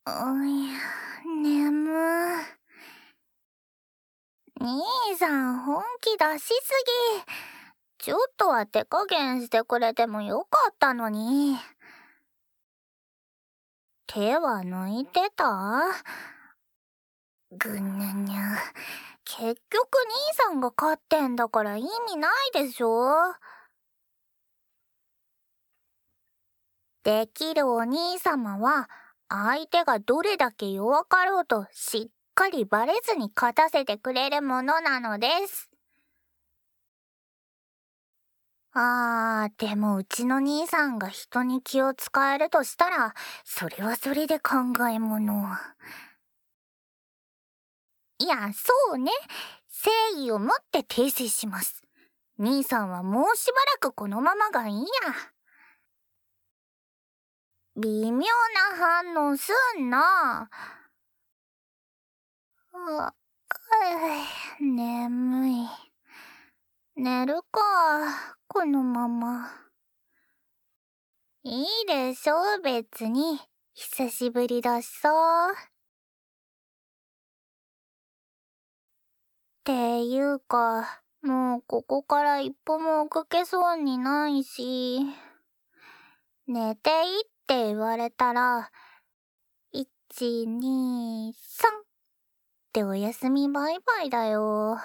眠。兄さん本気出しすぎ。ちょっとは手加減してくれてもよかったのに。手は抜いてた？ぐぬぬ。結局兄さんが勝ってんだから意味ないでしょ。できるお兄様は相手がどれだけ弱かろうとしっかりバレずに勝たせてくれるものなのです。でもうちの兄さんが人に気を使えるとしたら、それはそれで考えもの。いや、そうね。誠意を持って訂正します。兄さんはもうしばらくこのままがいいや。微妙な反応すんな。眠い。寝るか、このまま。いいでしょ、別に。久しぶりだしさ。っていうか、もうここから一歩も動けそうにないし。寝ていいって言われたら、1、2、3っておやすみバイバイだよ。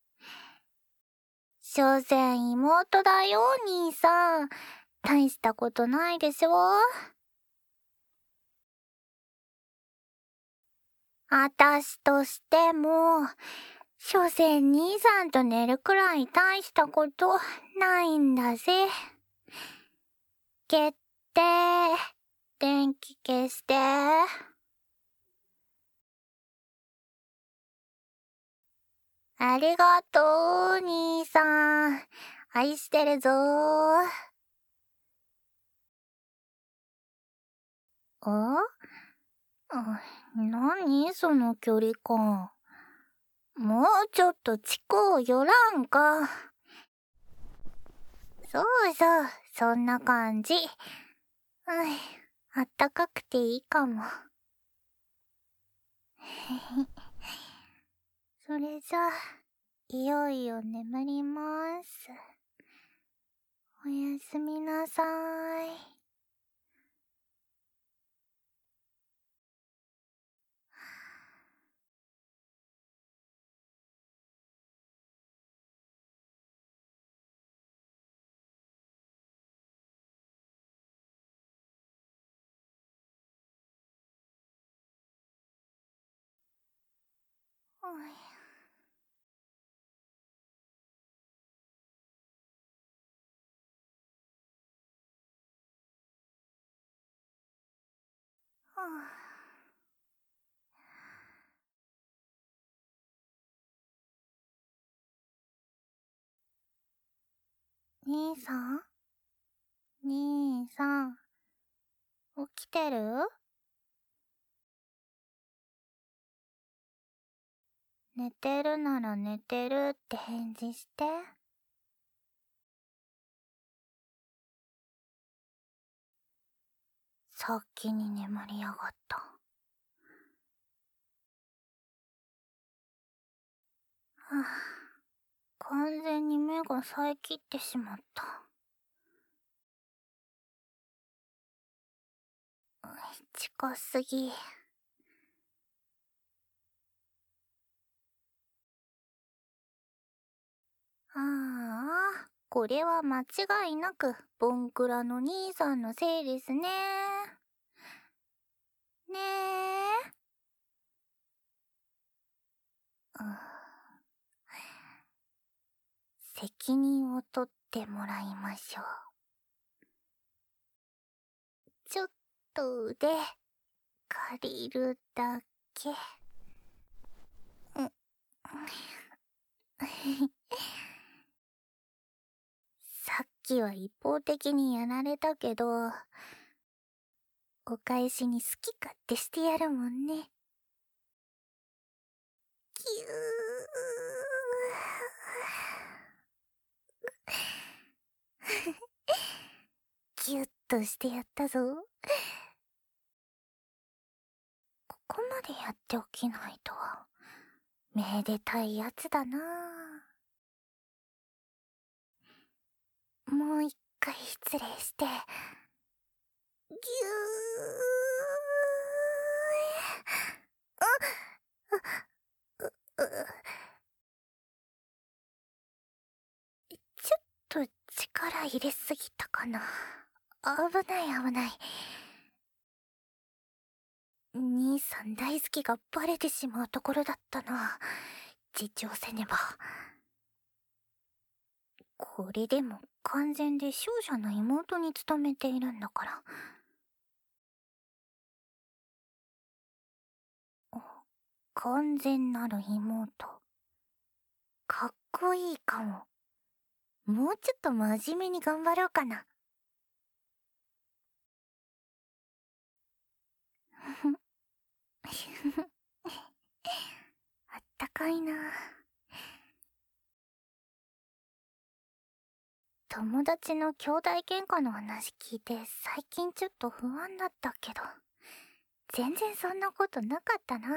所詮妹だよ、兄さん。大したことないでしょ。あたしとしても、所詮兄さんと寝るくらい大したことないんだぜ。決定。電気消して。ありがとう、兄さん。愛してるぞー。何その距離感。もうちょっと近う寄らんか。そうそう、そんな感じ。あったかくていいかも。それじゃあ、いよいよ眠ります。おやすみなさーい。兄さん？兄さん、起きてる？寝てるなら寝てるって返事して。先に眠りやがった。完全に目が冴えきってしまった。近すぎ。これは間違いなくボンクラの兄さんのせいですね。ねえ。責任を取ってもらいましょう。ちょっと腕借りるだけ。さっきは一方的にやられたけど、お返しに好き勝手してやるもんね。ぎゅー。ぎゅっとしてやったぞ。 でやっておきないと。めでたいやつだな。もう一回失礼して、ぎゅー。ちょっと力入れすぎたかな。危ない危ない。兄さん大好きがバレてしまうところだったな。自重せねば。これでも完全で勝者の妹に務めているんだから。完全なる妹。かっこいいかも。もうちょっと真面目に頑張ろうかな。あったかいな。友達の兄弟喧嘩の話聞いて最近ちょっと不安だったけど、全然そんなことなかったな。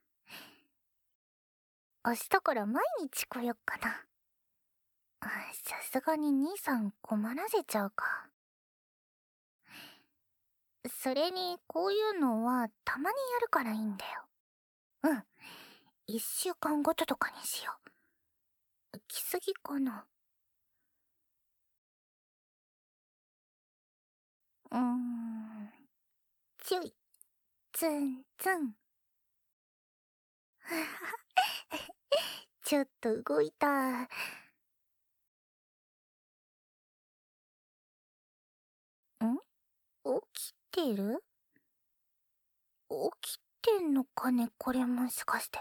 明日から毎日来よっかな。さすがに兄さん困らせちゃうか。それにこういうのはたまにやるからいいんだよ。うん。1週間ごととかにしよう。来すぎかな。ちょい、ツンツン。ちょっと動いた。起きてる？起きてんのかね、これもしかして。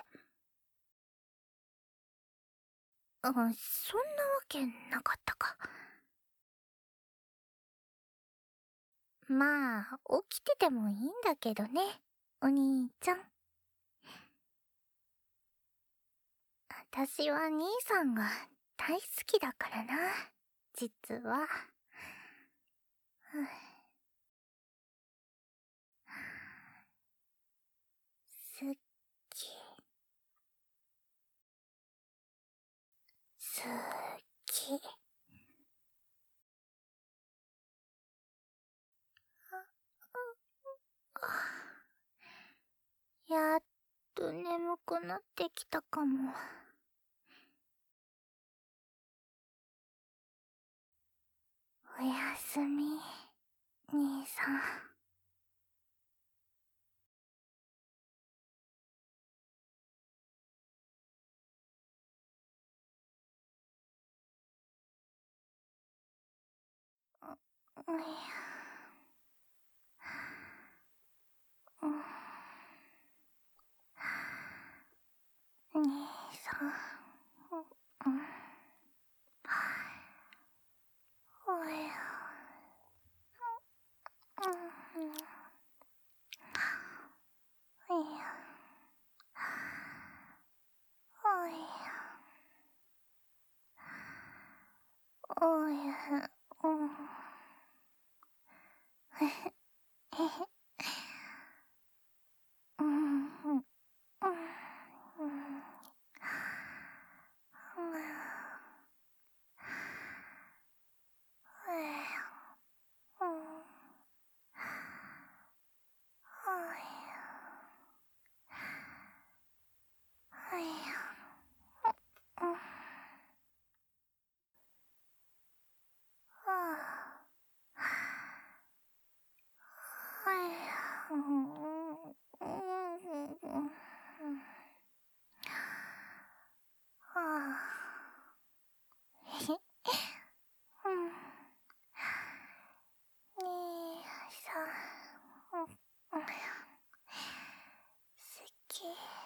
そんなわけなかったか。まあ、起きててもいいんだけどね、お兄ちゃん。私は兄さんが大好きだからな、実は。好き。好き。やっと眠くなってきたかも。おやすみ、兄さん。おや。兄さん。おや。おや。おや。おや。へへ。兄さん、好き。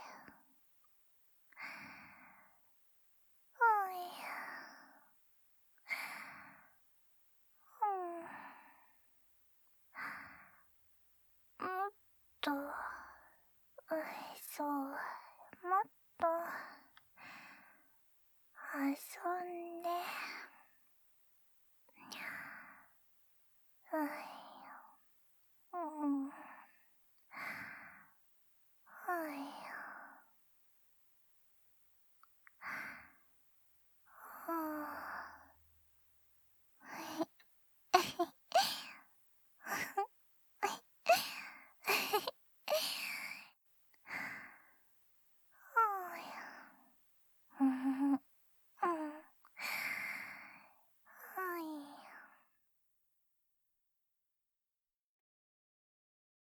おや。もっと、そう、もっと、遊んで。